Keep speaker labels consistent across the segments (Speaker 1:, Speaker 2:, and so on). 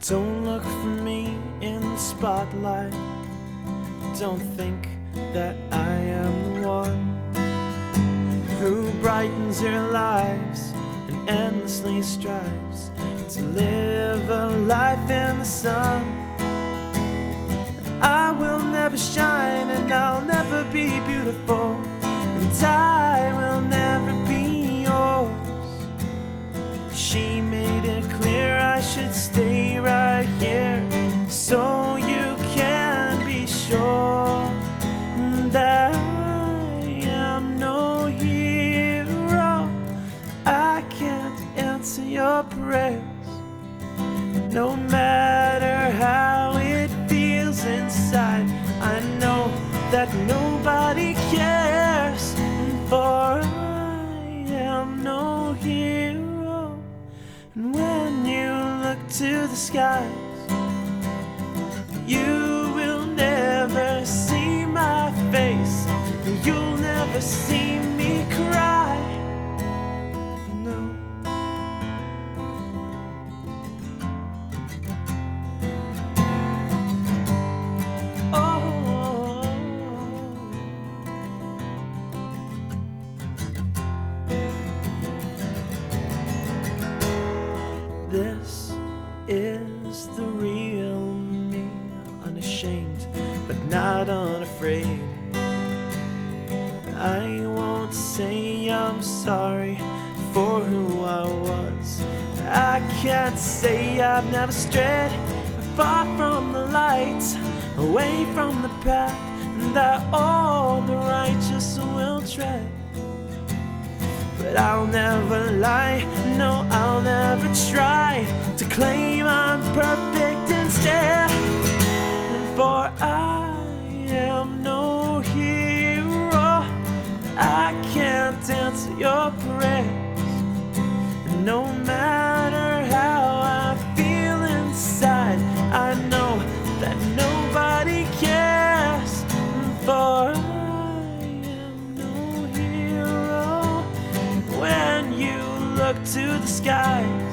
Speaker 1: Don't look for me in the spotlight. Don't think that I am the one who brightens your lives and endlessly strives to live a life in the sun. I will never shine and I'll never be beautiful, and I will never be yours. She made it clear I should stay right here, so you can be sure that I am no hero. I can't answer your prayers, no matter how it feels inside. I know that nobody cares, for I am no hero. And when you look to the skies, you will never see my face, and you'll never see me cry. No. Oh. This is the real me, unashamed but not unafraid. I won't say I'm sorry for who I was. I can't say I've never strayed far from the light, away from the path that all the righteous will tread. But I'll never lie, no, I'll never try to claim I'm perfect instead. For I am no hero. I can't answer your prayers, and no matter how I feel inside, I know that nobody cares. For I am no hero. When you look to the skies,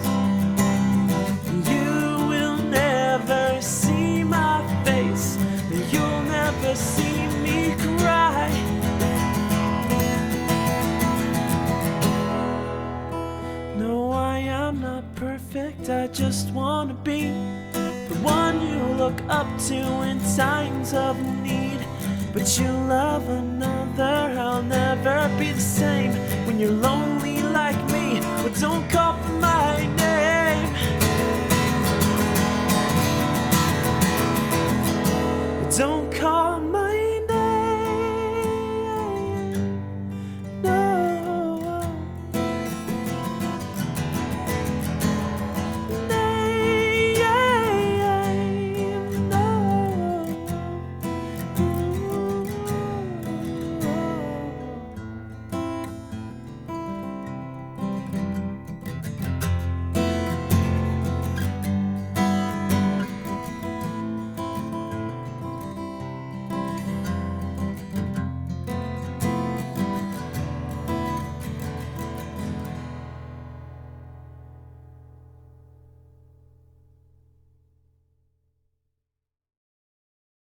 Speaker 1: you will never see my face, you'll never see me cry. No, I am not perfect, I just wanna be the one you look up to in times of need. But you love another, I'll never be the same when you're lonely like me. Well, don't